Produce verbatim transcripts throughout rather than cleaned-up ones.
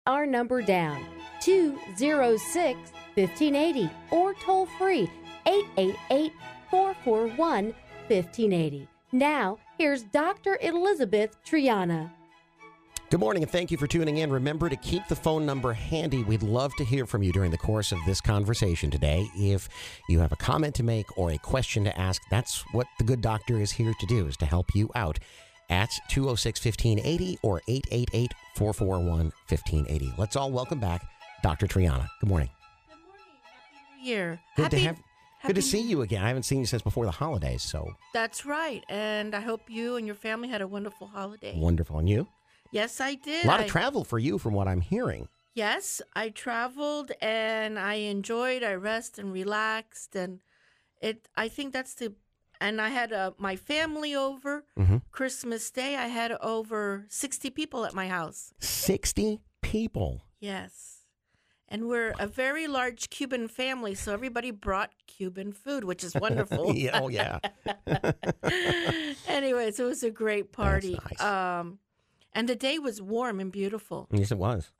our number down, two oh six, fifteen eighty, or toll free, eight eight eight, four four one, fifteen eighty. Now, here's Doctor Elizabeth Triana. Good morning, and thank you for tuning in. Remember to keep the phone number handy. We'd love to hear from you during the course of this conversation today. If you have a comment to make or a question to ask, that's what the good doctor is here to do, is to help you out at two oh six, fifteen eighty or eight eight eight, four four one, fifteen eighty. Let's all welcome back Doctor Triana. Good morning. Good morning. Happy New Year. Good happy, to have happy good to see you again. I haven't seen you since before the holidays, so That's right. And I hope you and your family had a wonderful holiday. wonderful. And you? Yes, I did. A lot of I- travel for you from what I'm hearing. Yes, I traveled and I enjoyed. I rest and relaxed, and it. I think that's the. And I had uh, my family over. Mm-hmm. Christmas Day, I had over sixty people at my house. sixty people. Yes, and we're a very large Cuban family, so everybody brought Cuban food, which is wonderful. Yeah, oh, yeah. Anyways, it was a great party. That's nice. Um, and the day was warm and beautiful. Yes, it was.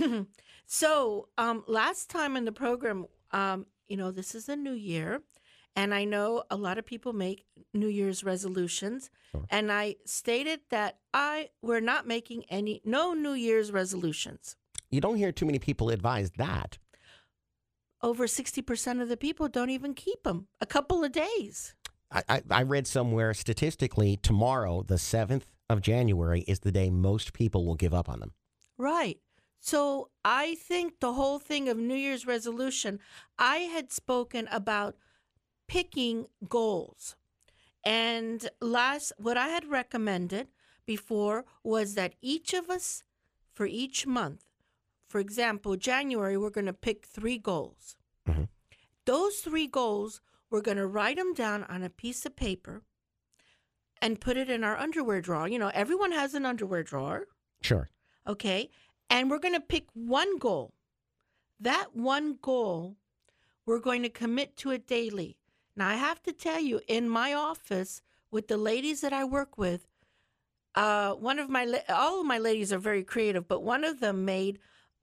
So, um, last time in the program, um, you know, this is a new year, and I know a lot of people make New Year's resolutions, Sure. and I stated that I we're not making any no New Year's resolutions. You don't hear too many people advise that. Over sixty percent of the people don't even keep them a couple of days. I, I, I read somewhere statistically tomorrow, the seventh of January, is the day most people will give up on them. Right. So I think the whole thing of New Year's resolution, I had spoken about picking goals. And last, what I had recommended before was that each of us, for each month, for example, January, we're going to pick three goals. Mm-hmm. Those three goals, we're going to write them down on a piece of paper and put it in our underwear drawer. You know, everyone has an underwear drawer. Sure. Okay. And we're going to pick one goal. That one goal, we're going to commit to it daily. Now, I have to tell you, in my office with the ladies that I work with, uh, one of my, la- all of my ladies are very creative, but one of them made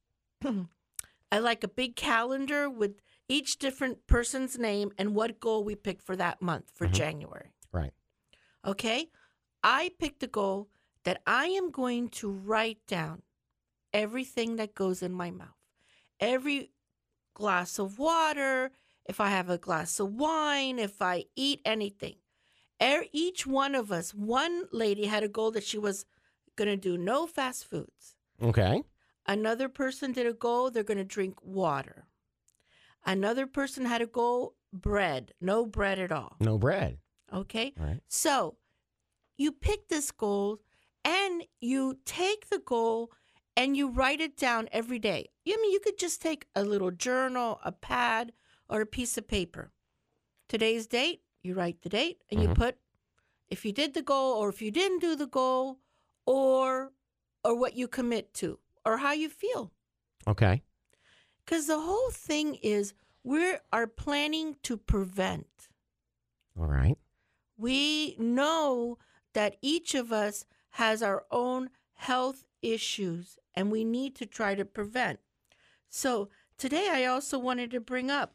I like a big calendar with each different person's name and what goal we picked for that month for Mhm. January. Right. Okay. I picked a goal that I am going to write down everything that goes in my mouth. Every glass of water, if I have a glass of wine, if I eat anything. Er- Each one of us, one lady had a goal that she was going to do no fast foods. Okay. Another person did a goal, they're going to drink water. Another person had a goal, bread, no bread at all. No bread. Okay? All right. So you pick this goal and you take the goal and you write it down every day. I mean, you could just take a little journal, a pad, or a piece of paper. Today's date, you write the date and Mhm. you put if you did the goal or if you didn't do the goal or or what you commit to or how you feel. Okay. Because the whole thing is we are planning to prevent. All right. We know that each of us has our own health issues and we need to try to prevent. So today I also wanted to bring up,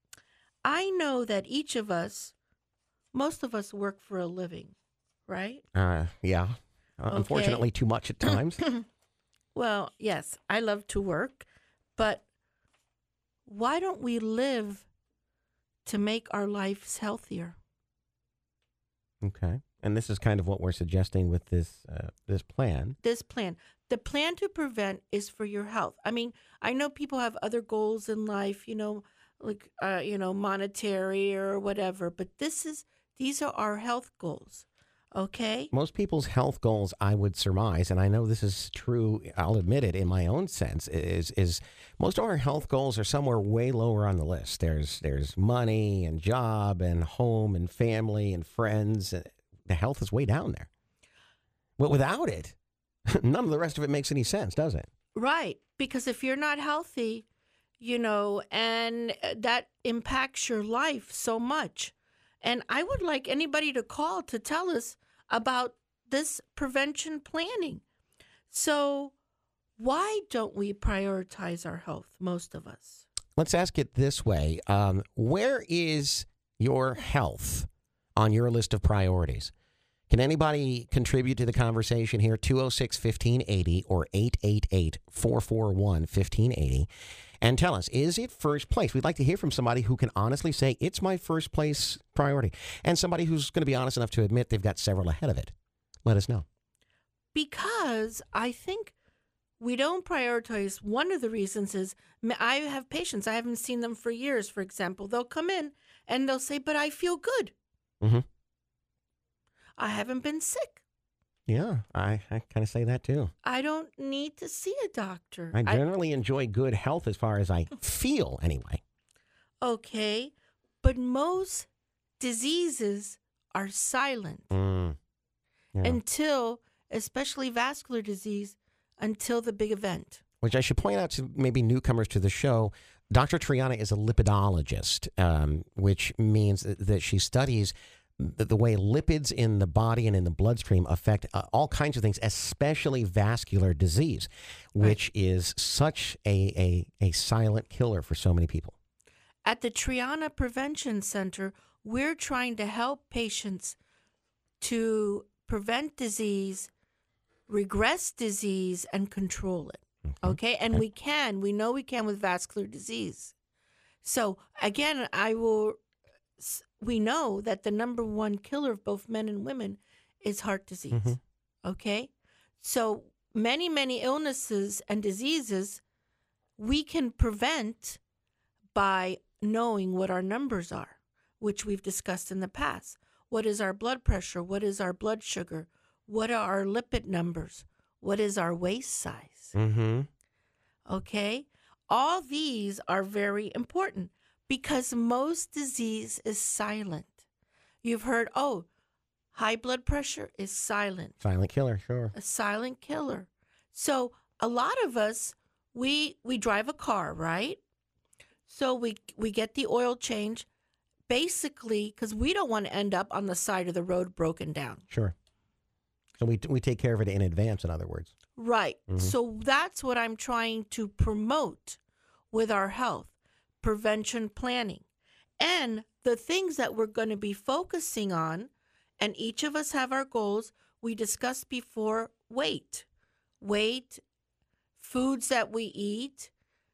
I know that each of us, most of us work for a living, right? Uh, yeah. Uh, Unfortunately, too much at times. Well, yes, I love to work, but why don't we live to make our lives healthier? Okay. And this is kind of what we're suggesting with this uh, this plan. This plan, the plan to prevent is for your health. I mean, I know people have other goals in life, you know, like, uh, you know, monetary or whatever, but this is, these are our health goals. Okay. Most people's health goals, I would surmise, and I know this is true, I'll admit it in my own sense, is is most of our health goals are somewhere way lower on the list. There's there's money and job and home and family and friends. The health is way down there. But without it, none of the rest of it makes any sense, does it? Right. Because if you're not healthy, you know, and that impacts your life so much. And I would like anybody to call to tell us about this prevention planning. So Why don't we prioritize our health, most of us? Let's ask it this way. Um, where is your health on your list of priorities? Can anybody contribute to the conversation here? two oh six, fifteen eighty or eight eight eight, four four one, fifteen eighty. And tell us, is it first place? We'd like to hear from somebody who can honestly say, it's my first place priority. And somebody who's going to be honest enough to admit they've got several ahead of it. Let us know. Because I think we don't prioritize. One of the reasons is I have patients. I haven't seen them for years, for example. They'll come in and they'll say, but I feel good. Mm-hmm. I haven't been sick. Yeah, I, I kind of say that too. I don't need to see a doctor. I generally I, enjoy good health as far as I feel anyway. Okay, but most diseases are silent Mm. Yeah. until, especially vascular disease, until the big event. Which I should point out to maybe newcomers to the show, Doctor Triana is a lipidologist, um, which means that she studies the, the way lipids in the body and in the bloodstream affect uh, all kinds of things, especially vascular disease, which right. is such a, a, a silent killer for so many people. At the Triana Prevention Center, we're trying to help patients to prevent disease, regress disease, and control it. Mm-hmm. Okay? And okay. we can. We know we can with vascular disease. So, again, I will... we know that the number one killer of both men and women is heart disease. Mm-hmm. Okay? So many, many illnesses and diseases we can prevent by knowing what our numbers are, which we've discussed in the past. What is our blood pressure? What is our blood sugar? What are our lipid numbers? What is our waist size? Mm-hmm. Okay? All these are very important. Because most disease is silent. You've heard, oh, high blood pressure is silent. Silent killer, sure. A silent killer. So a lot of us, we we drive a car, right? So we we get the oil change, basically, because we don't want to end up on the side of the road broken down. Sure. So we we take care of it in advance, in other words. Right. Mm-hmm. So that's what I'm trying to promote with our health. Prevention planning. And the things that we're going to be focusing on, and each of us have our goals, we discussed before, weight. Weight, foods that we eat,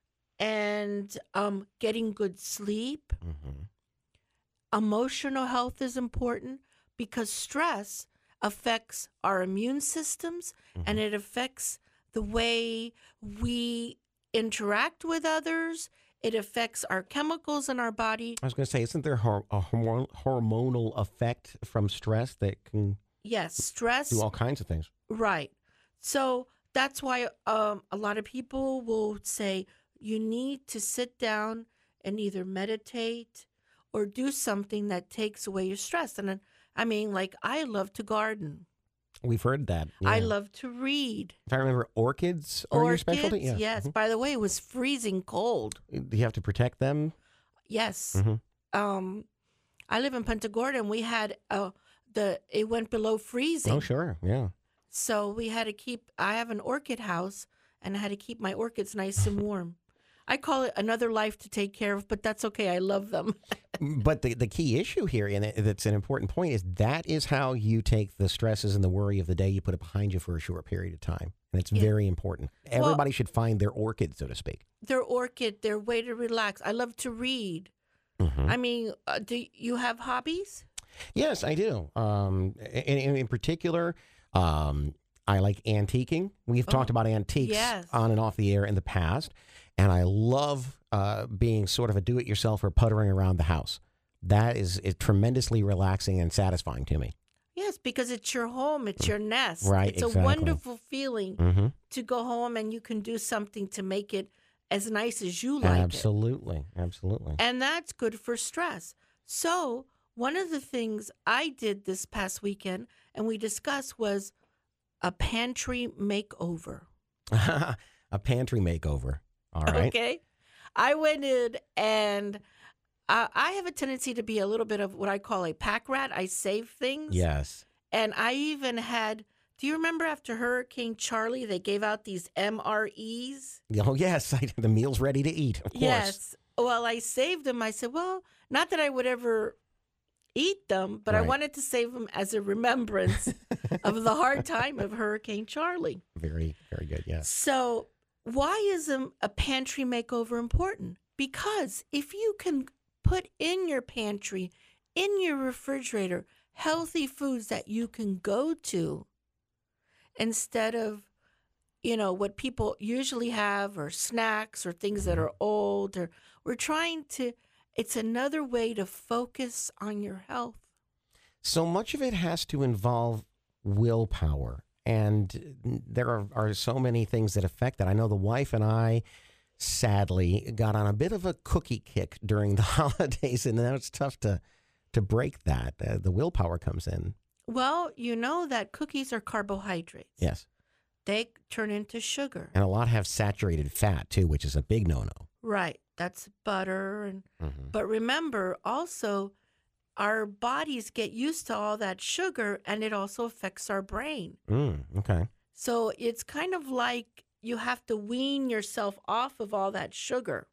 and um, getting good sleep. Mm-hmm. Emotional health is important because stress affects our immune systems, mm-hmm. and it affects the way we interact with others. It affects our chemicals in our body. I was going to say, isn't there hor- a hormon- hormonal effect from stress that can yes, stress do all kinds of things? Right. So that's why um, a lot of people will say you need to sit down and either meditate or do something that takes away your stress. And I mean, like, I love to garden. We've heard that. Yeah. I love to read. If I remember, orchids are orchids, your specialty? Yeah. Yes. Mm-hmm. By the way, it was freezing cold. Do you have to protect them? Yes. Mm-hmm. Um, I live in Punta Gorda, and we had uh, the it went below freezing. Oh, sure. Yeah. So we had to keep. I have an orchid house, and I had to keep my orchids nice and warm. I call it another life to take care of, but that's okay. I love them. But the the key issue here, and that's an important point, is that is how you take the stresses and the worry of the day, you put it behind you for a short period of time. And it's yeah. very important. Everybody well, should find their orchid, so to speak. Their orchid, their way to relax. I love to read. Mm-hmm. I mean, uh, do you have hobbies? Yes, I do. Um, in, in, in particular, um, I like antiquing. We've oh, talked about antiques yes. on and off the air in the past. And I love uh, being sort of a do-it-yourself or puttering around the house. That is, is tremendously relaxing and satisfying to me. Yes, because it's your home. It's your nest. Right, It's exactly. a wonderful feeling mm-hmm. to go home and you can do something to make it as nice as you like absolutely, it. Absolutely. Absolutely. And that's good for stress. So one of the things I did this past weekend and we discussed was a pantry makeover. A pantry makeover. All right. Okay. I went in and uh, I have a tendency to be a little bit of what I call a pack rat. I save things. Yes. And I even had Do you remember after Hurricane Charlie, they gave out these M R Es? Oh, yes. I, the meal's ready to eat, of course. Yes. Well, I saved them. I said, well, not that I would ever eat them, but I Right. wanted to save them as a remembrance of the hard time of Hurricane Charlie. Very, very good, yes. So why is a, a pantry makeover important? Because if you can put in your pantry, in your refrigerator, healthy foods that you can go to instead of, you know, what people usually have or snacks or things that are old, or we're trying to, it's another way to focus on your health. So much of it has to involve willpower. And there are, are so many things that affect that. I know the wife and I, sadly, got on a bit of a cookie kick during the holidays, and now it's tough to, to break that. Uh, the willpower comes in. Well, you know that cookies are carbohydrates. Yes. They turn into sugar. And a lot have saturated fat, too, which is a big no-no. Right. That's butter. And Mm-hmm. But remember, also, our bodies get used to all that sugar, and it also affects our brain. Mm, okay. So it's kind of like you have to wean yourself off of all that sugar.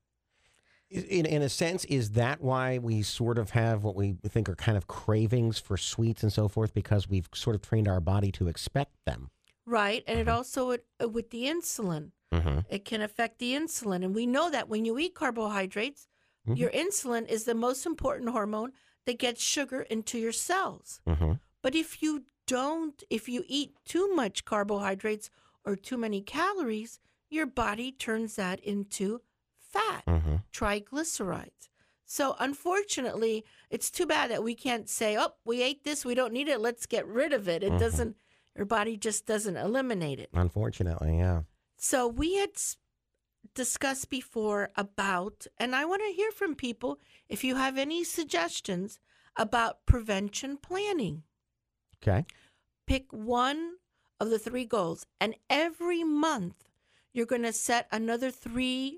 In, in a sense, is that why we sort of have what we think are kind of cravings for sweets and so forth, because we've sort of trained our body to expect them? Right. And it also, uh, with the insulin, Mm-hmm. it can affect the insulin. And we know that when you eat carbohydrates, Mhm. your insulin is the most important hormone that gets sugar into your cells. Mm-hmm. But if you don't, if you eat too much carbohydrates or too many calories, your body turns that into fat, Mm-hmm. triglycerides. So unfortunately, it's too bad that we can't say, oh, we ate this, we don't need it, let's get rid of it. It Mhm. doesn't, your body just doesn't eliminate it. Unfortunately, yeah. So we had s- discussed before about, and I want to hear from people if you have any suggestions about prevention planning. Okay. Pick one of the three goals, and every month you're going to set another three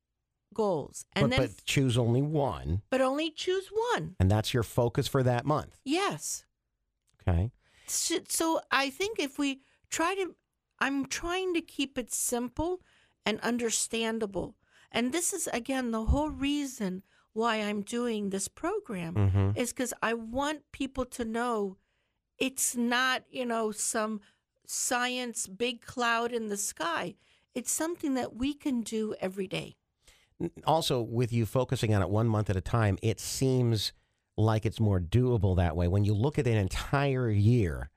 goals, and but, then but choose only one, but only choose one. and that's your focus for that month. Yes. Okay. So, so I think if we try to, I'm trying to keep it simple and understandable. And this is, again, the whole reason why I'm doing this program Mm-hmm. is because I want people to know it's not, you know, some science big cloud in the sky. It's something that we can do every day. Also, with you focusing on it one month at a time, it seems like it's more doable that way. When you look at an entire year,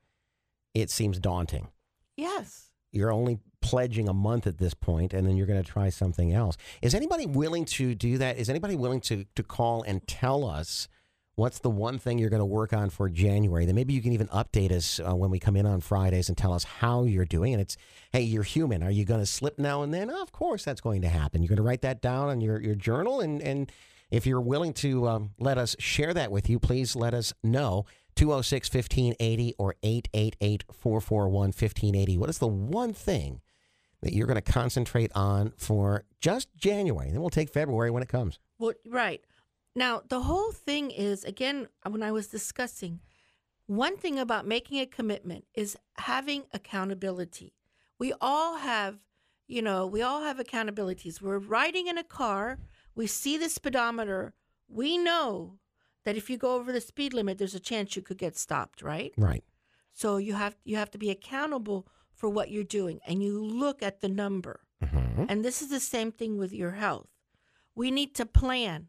it seems daunting. Yes. You're only pledging a month at this point, and then you're going to try something else. Is anybody willing to do that? Is anybody willing to, to call and tell us what's the one thing you're going to work on for January? Then maybe you can even update us uh, when we come in on Fridays and tell us how you're doing. And it's, hey, you're human. Are you going to slip now and then? Oh, of course that's going to happen. You're going to write that down on your, your journal, and, and if you're willing to um, let us share that with you, please let us know. two oh six, fifteen eighty or eight eight eight, four four one, fifteen eighty. What is the one thing that you're going to concentrate on for just January? Then we'll take February when it comes. Well, right. Now, the whole thing is, again, when I was discussing, one thing about making a commitment is having accountability. We all have, you know, we all have accountabilities. We're riding in a car, we see the speedometer, we know that if you go over the speed limit, there's a chance you could get stopped, right? Right. So you have you have to be accountable for what you're doing, and you look at the number. Mm-hmm. And this is the same thing with your health. We need to plan.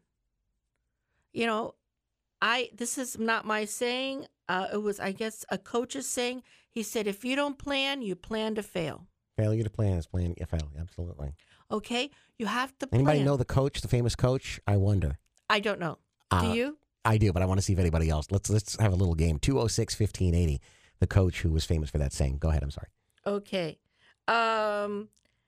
You know, I this is not my saying. Uh, it was, I guess, a coach's saying. He said, if you don't plan, you plan to fail. Failure to plan is plan to fail. Absolutely. Okay? You have to plan. Anybody know the coach, the famous coach? I wonder. I don't know. Uh, Do you? I do, but I want to see if anybody else. Let's let's have a little game. two oh six, fifteen eighty. The coach who was famous for that saying. Go ahead. I'm sorry. Okay. Um,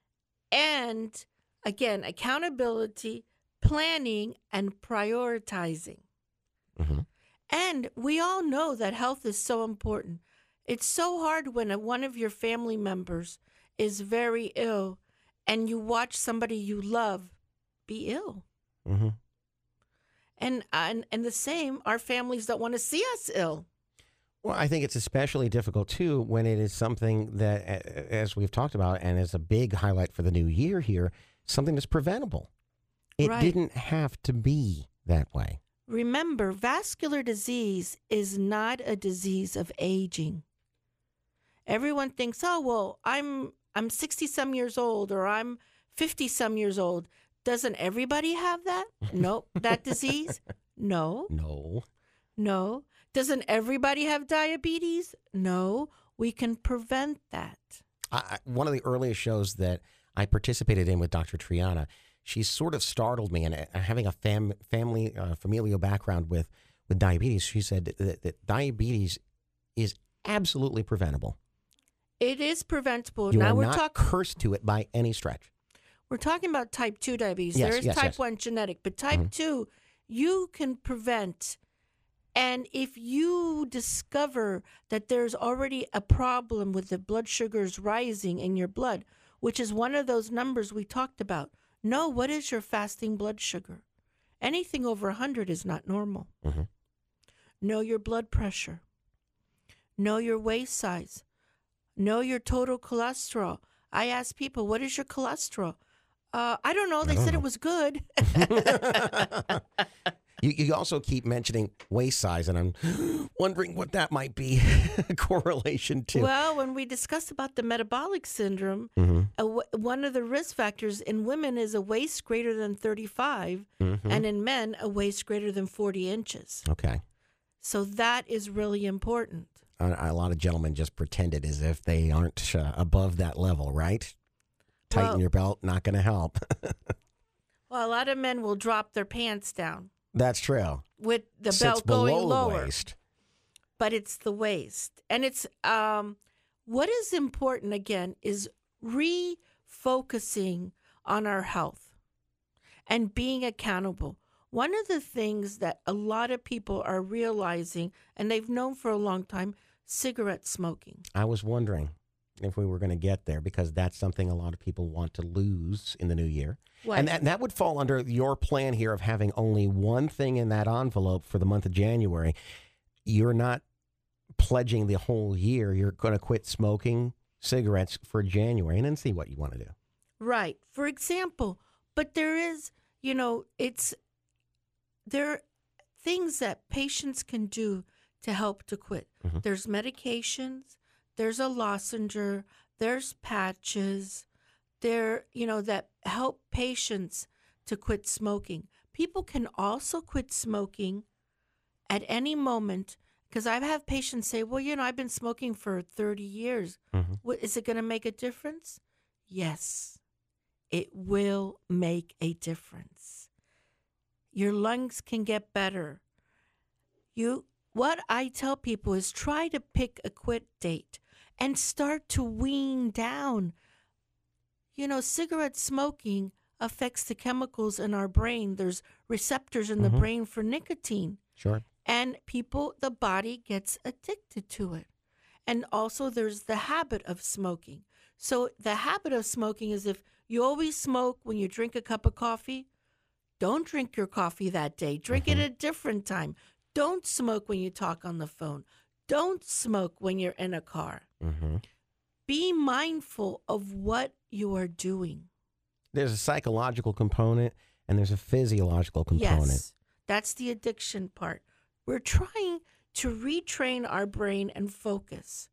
and again, accountability, planning, and prioritizing. Mm-hmm. And we all know that health is so important. It's so hard when a, one of your family members is very ill and you watch somebody you love be ill. Mm-hmm. And, and, and the same, our families don't want to see us ill. Well, I think it's especially difficult, too, when it is something that, a- as we've talked about, and is a big highlight for the new year here, something that's preventable. It Right. didn't have to be that way. Remember, vascular disease is not a disease of aging. Everyone thinks, oh, well, I'm I'm sixty some years old or I'm fifty some years old. Doesn't everybody have that? Nope. That disease? No. No. No. Doesn't everybody have diabetes? No. We can prevent that. I, I- one of the earliest shows that I participated in with Doctor Triana, she sort of startled me. And uh, having a fam, family, uh, familial background with, with diabetes, she said that, that diabetes is absolutely preventable. It is preventable. You now are we're not talking cursed to it by any stretch. we're talking about type two diabetes. Yes, there is yes, type yes. one genetic, but type Mhm. two you can prevent. And if you discover that there's already a problem with the blood sugars rising in your blood, which is one of those numbers we talked about, know what is your fasting blood sugar. Anything over one hundred is not normal. Mhm. Know your blood pressure. Know your waist size. Know your total cholesterol. I ask people, what is your cholesterol? Uh, I don't know. They don't said know. it was good. You, you also keep mentioning waist size, and I'm wondering what that might be a correlation to. Well, when we discuss about the metabolic syndrome, Mhm. a w- one of the risk factors in women is a waist greater than thirty-five, Mhm. and in men, a waist greater than forty inches. Okay. So that is really important. A, a lot of gentlemen just pretended as if they aren't uh, above that level, right? Tighten Well- your belt, not going to help. Well, a lot of men will drop their pants down That's true. with the Sits belt below going the lower. waist. But it's the waist. And it's um what is important again is refocusing on our health and being accountable. One of the things that a lot of people are realizing, and they've known for a long time, cigarette smoking. I was wondering if we were going to get there, because that's something a lot of people want to lose in the new year. What? And that, that would fall under your plan here of having only one thing in that envelope for the month of January. You're not pledging the whole year. You're going to quit smoking cigarettes for January and then see what you want to do. Right. For example, but there is, you know, it's there are things that patients can do to help to quit. Mhm. There's medications, there's a lozenger, there's patches, there, you know, that help patients to quit smoking. People can also quit smoking at any moment, because I've had patients say, well, you know, I've been smoking for thirty years. Mhm. What, is it going to make a difference? Yes, it will make a difference. Your lungs can get better. You, what I tell people is try to pick a quit date and start to wean down. You know, cigarette smoking affects the chemicals in our brain. There's receptors in the Mhm. brain for nicotine. Sure. And people, the body gets addicted to it. And also there's the habit of smoking. So the habit of smoking is if you always smoke when you drink a cup of coffee, don't drink your coffee that day. Drink it at a different time. Don't smoke when you talk on the phone. Don't smoke when you're in a car. hmm Be mindful of what you are doing. There's a psychological component and there's a physiological component. Yes, that's the addiction part. We're trying to retrain our brain and focus.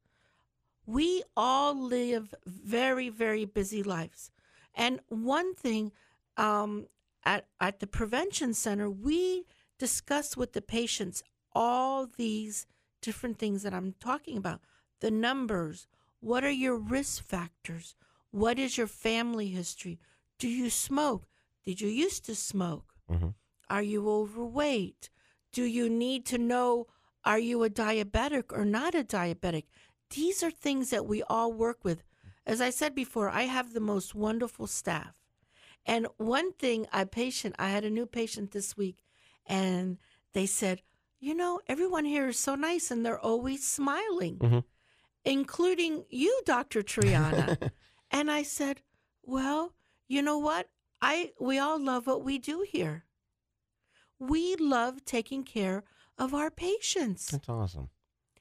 We all live very, very busy lives. And one thing um, at, at the Prevention Center, we discuss with the patients all these different things that I'm talking about. The numbers. What are your risk factors? What is your family history? Do you smoke? Did you used to smoke? Mhm. Are you overweight? Do you need to know, are you a diabetic or not a diabetic? These are things that we all work with. As I said before, I have the most wonderful staff. And one thing, a patient, I had a new patient this week, and they said, you know, everyone here is so nice and they're always smiling, Mhm. including you, Doctor Triana. And I said, well, you know what? I we all love what we do here. We love taking care of our patients. That's awesome.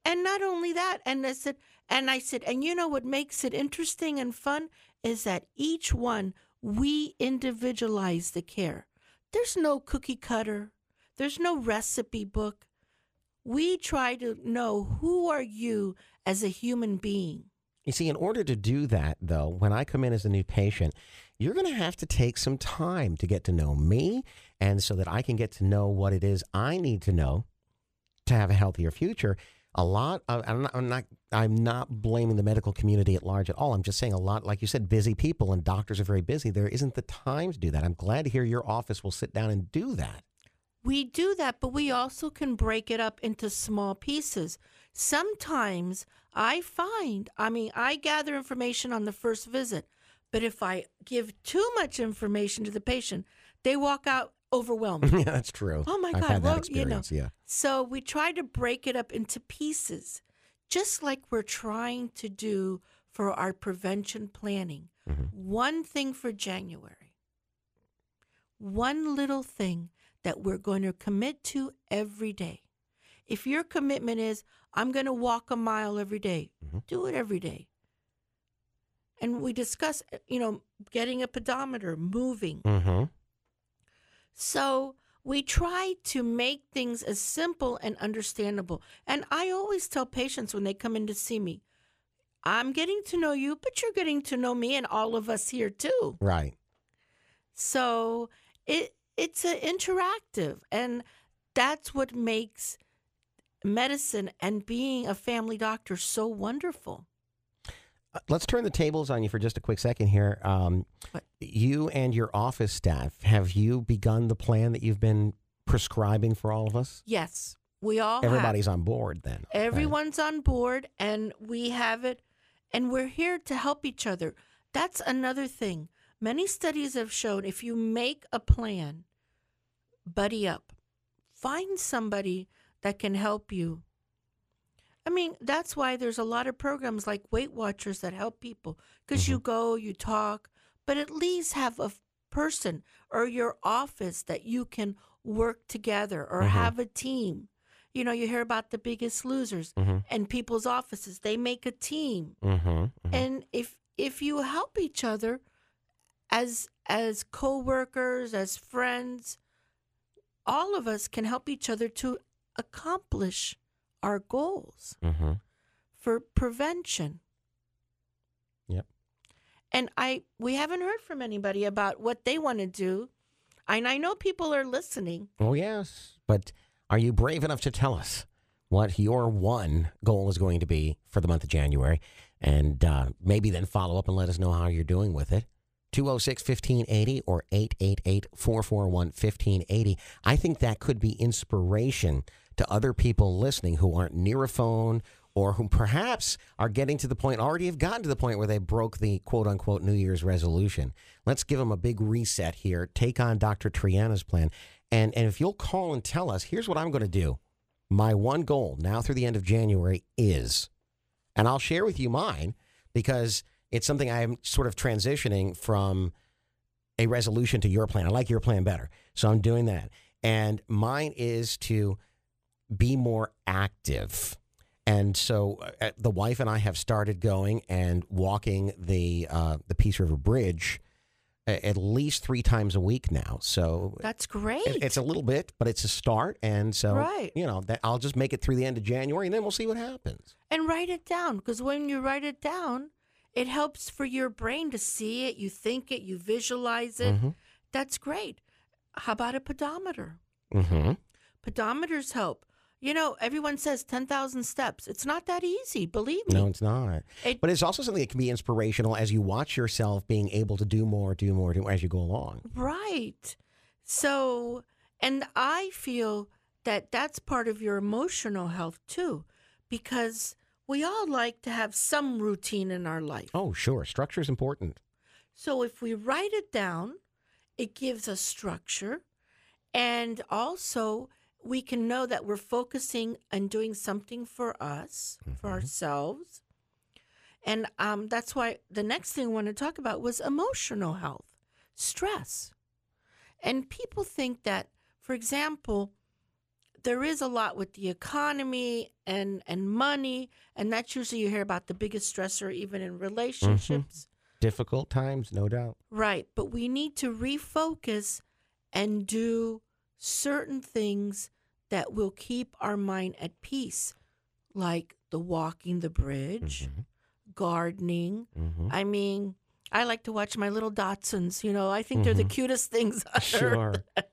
And not only that, and I said, and I said, and you know what makes it interesting and fun is that each one, we individualize the care. There's no cookie cutter. There's no recipe book. We try to know, who are you as a human being? You see, in order to do that, though, when I come in as a new patient, you're going to have to take some time to get to know me, and so that I can get to know what it is I need to know to have a healthier future. A lot of, I'm not, I'm not, I'm not blaming the medical community at large at all. I'm just saying a lot, like you said, busy people, and doctors are very busy. There isn't the time to do that. I'm glad to hear your office will sit down and do that. We do that, but we also can break it up into small pieces. Sometimes I find, I mean, I gather information on the first visit, but if I give too much information to the patient, they walk out overwhelmed. Yeah, that's true. Oh my I've God! had that Well, experience, you know, yeah. So we try to break it up into pieces, just like we're trying to do for our prevention planning. Mm-hmm. One thing for January, one little thing that we're going to commit to every day. If your commitment is, I'm going to walk a mile every day, mm-hmm. do it every day. And we discuss, you know, getting a pedometer, moving. Mm-hmm. So we try to make things as simple and understandable. And I always tell patients when they come in to see me, I'm getting to know you, but you're getting to know me and all of us here too. Right. So it it's a interactive, and that's what makes medicine and being a family doctor so wonderful. Uh, Let's turn the tables on you for just a quick second here. Um, What? you and your office staff, have you begun the plan that you've been prescribing for all of us? Yes, we all have. Everybody's on board then. Okay. Everyone's on board, and we have it, and we're here to help each other. That's another thing. Many studies have shown if you make a plan, buddy up. Find somebody that can help you. I mean, that's why there's a lot of programs like Weight Watchers that help people, because Mm-hmm. you go, you talk, but at least have a f- person or your office that you can work together or Mhm. have a team. You know, you hear about the Biggest Losers Mm-hmm. and people's offices. They make a team. Mm-hmm. Mm-hmm. And if if you help each other as as co-workers, as friends, all of us can help each other to accomplish our goals Mm-hmm. for prevention. Yep. And I we haven't heard from anybody about what they want to do. And I know people are listening. Oh, yes. But are you brave enough to tell us what your one goal is going to be for the month of January? And uh, maybe then follow up and let us know how you're doing with it. two oh six, fifteen eighty or eight eight eight, four four one, fifteen eighty. I think that could be inspiration to other people listening who aren't near a phone or who perhaps are getting to the point, already have gotten to the point where they broke the quote-unquote New Year's resolution. Let's give them a big reset here. Take on Doctor Triana's plan. And, and if you'll call and tell us, here's what I'm going to do. My one goal now through the end of January is, and I'll share with you mine because it's something I'm sort of transitioning from a resolution to your plan. I like your plan better. So I'm doing that. And mine is to be more active. And so uh, the wife and I have started going and walking the uh, the Peace River Bridge a- at least three times a week now. So That's great. it- it's a little bit, but it's a start. And so, Right. you know, that I'll just make it through the end of January and then we'll see what happens. And write it down, because when you write it down, it helps for your brain to see it, you think it, you visualize it. Mm-hmm. That's great. How about a pedometer? Mm-hmm. Pedometers help. You know, everyone says ten thousand steps. It's not that easy, believe me. No, it's not. It- but it's also something that can be inspirational as you watch yourself being able to do more, do more, do more as you go along. Right. So, and I feel that that's part of your emotional health too, because we all like to have some routine in our life. Oh, sure. Structure is important. So if we write it down, it gives us structure. And also, we can know that we're focusing and doing something for us, for ourselves. And um, that's why the next thing I want to talk about was emotional health, stress. And people think that, for example, there is a lot with the economy and and money, and that's usually you hear about the biggest stressor even in relationships. Difficult times, no doubt. Right, but we need to refocus and do certain things that will keep our mind at peace, like the walking the bridge, Mm-hmm. gardening. Mm-hmm. I mean, I like to watch my little Dachshunds. You know, I think they're the Mhm. cutest things on Sure. earth.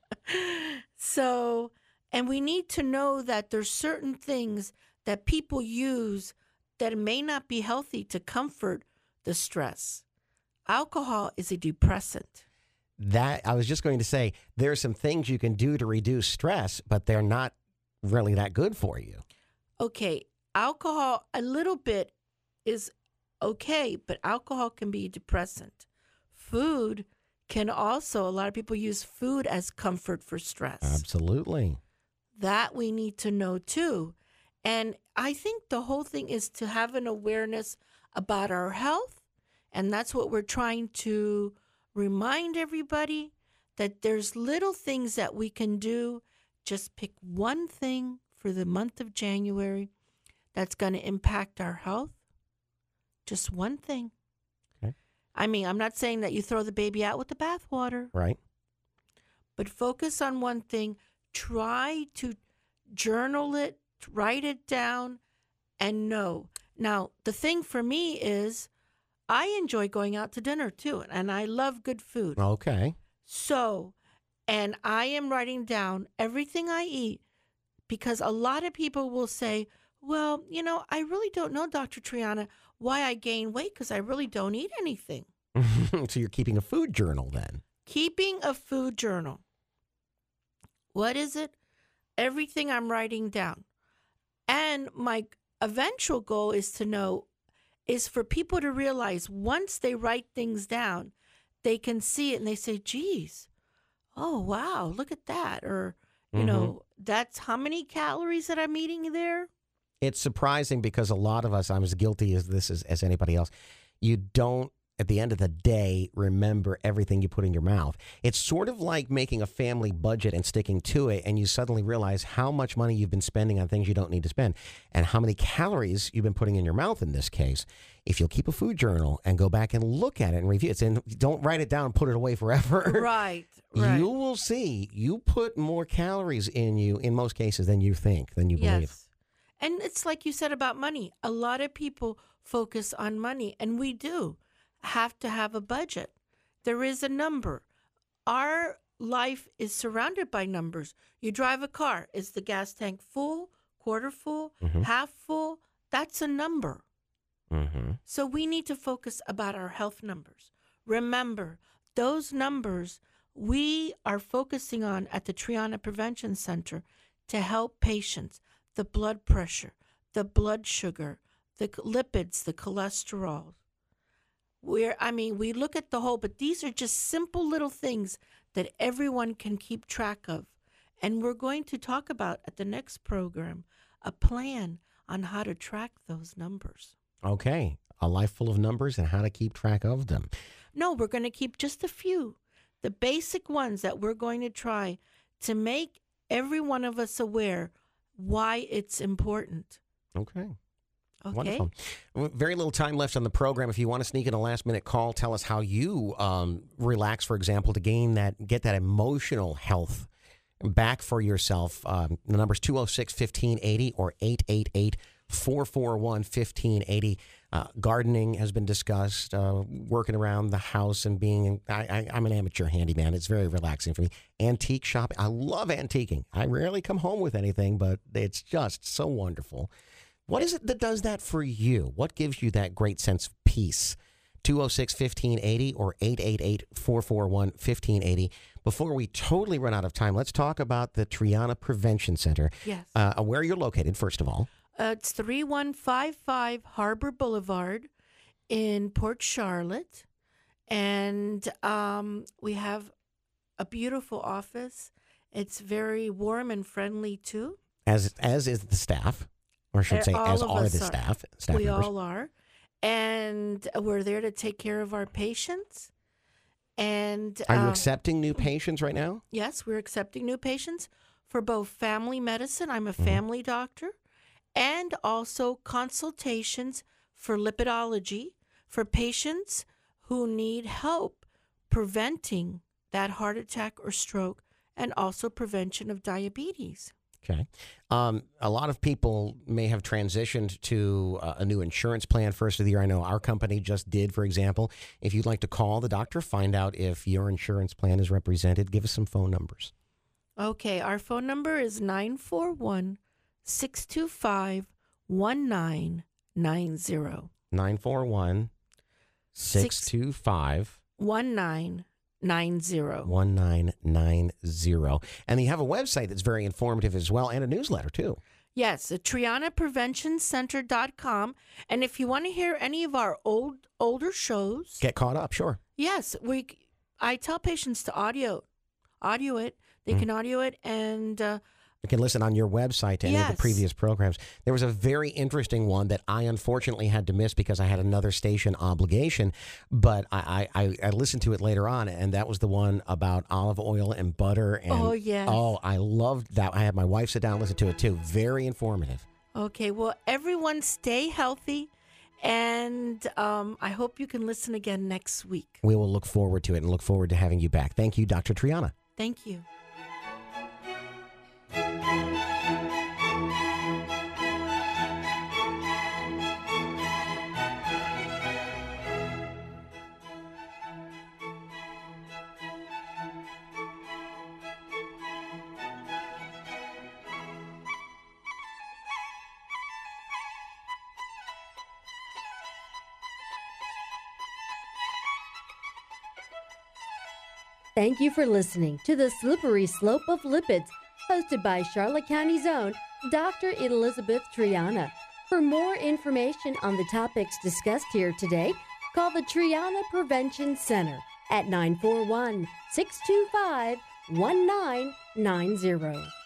So, and we need to know that there's certain things that people use that may not be healthy to comfort the stress. Alcohol is a depressant. That I was just going to say, there are some things you can do to reduce stress, but they're not really that good for you. Okay, alcohol a little bit is okay, but alcohol can be a depressant. Food can also, a lot of people use food as comfort for stress. Absolutely. That we need to know too. And I think the whole thing is to have an awareness about our health. And that's what we're trying to remind everybody, that there's little things that we can do. Just pick one thing for the month of January that's going to impact our health. Just one thing. Okay. I mean, I'm not saying that you throw the baby out with the bathwater, Right. but focus on one thing. Try to journal it, write it down, and know. Now, the thing for me is I enjoy going out to dinner too, and I love good food. Okay. So, and I am writing down everything I eat, because a lot of people will say, well, you know, I really don't know, Doctor Triana, why I gain weight, because I really don't eat anything. So you're keeping a food journal then? Keeping a food journal. What is it? Everything I'm writing down. And my eventual goal is to know, is for people to realize once they write things down, they can see it and they say, geez, oh, wow, look at that. Or, you Mhm. know, that's how many calories that I'm eating there. It's surprising because a lot of us, I'm as guilty as this as, as anybody else, you don't, at the end of the day, remember everything you put in your mouth. It's sort of like making a family budget and sticking to it, and you suddenly realize how much money you've been spending on things you don't need to spend and how many calories you've been putting in your mouth in this case. If you'll keep a food journal and go back and look at it and review it, and don't write it down and put it away forever. Right, right. You will see you put more calories in you in most cases than you think, than you believe. Yes. And it's like you said about money. A lot of people focus on money, and we do have to have a budget. There is a number. Our life is surrounded by numbers. You drive a car. Is the gas tank full, quarter full, Mhm. half full? That's a number. Mm-hmm. So we need to focus about our health numbers. Remember, those numbers we are focusing on at the Triana Prevention Center to help patients. The blood pressure, the blood sugar, the c- lipids, the cholesterol. Where I mean, we look at the whole, but these are just simple little things that everyone can keep track of. And we're going to talk about at the next program a plan on how to track those numbers. Okay. A life full of numbers and how to keep track of them. No, we're going to keep just a few, the basic ones that we're going to try to make every one of us aware why it's important. Okay. Okay. Wonderful. Well, very little time left on the program. If you want to sneak in a last minute call, tell us how you um, relax, for example, to gain that, get that emotional health back for yourself. Um, the number's two oh six, fifteen eighty or eight eight eight, four four one, fifteen eighty. Uh, gardening has been discussed, uh, working around the house and being, I, I, I'm an amateur handyman. It's very relaxing for me. Antique shopping. I love antiquing. I rarely come home with anything, but it's just so wonderful. What is it that does that for you? What gives you that great sense of peace? two oh six, fifteen eighty or eight eight eight, four four one, fifteen eighty. Before we totally run out of time, let's talk about the Triana Prevention Center. Yes. Uh, where you're located, first of all. Uh, it's three one five five Harbor Boulevard in Port Charlotte. And um, we have a beautiful office. It's very warm and friendly, too. As as is the staff, or I should Uh, say, all as of are us the are. staff. staff We members. all are. And we're there to take care of our patients. And Are you um, accepting new patients right now? yes, we're accepting new patients for both family medicine. I'm a family doctor, and also consultations for lipidology for patients who need help preventing that heart attack or stroke, and also prevention of diabetes. Okay. Um, a lot of people may have transitioned to uh, a new insurance plan first of the year. I know our company just did, for example. If you'd like to call the doctor, find out if your insurance plan is represented, give us some phone numbers. Okay, our phone number is nine four one, six two five, one nine nine zero. nine four one, six two five, one nine nine zero. one nine nine zero. And you have a website that's very informative as well, and a newsletter too. Yes, at triana prevention center dot com. And if you want to hear any of our old older shows, Get caught up, sure. yes, we. I tell patients to audio, audio it. They Mm. can audio it, and uh, You can listen on your website to any of Yes. the previous programs. There was a very interesting one that I unfortunately had to miss because I had another station obligation, but I, I, I listened to it later on, and that was the one about olive oil and butter. And, Oh, yes. Oh, I loved that. I had my wife sit down and listen to it, too. Very informative. okay. Well, everyone, stay healthy, and um, I hope you can listen again next week. We will look forward to it and look forward to having you back. Thank you, Doctor Triana. Thank you. Thank you for listening to The Slippery Slope of Lipids, hosted by Charlotte County's own Doctor Elizabeth Triana. For more information on the topics discussed here today, call the Triana Prevention Center at nine four one, six two five, one nine nine zero.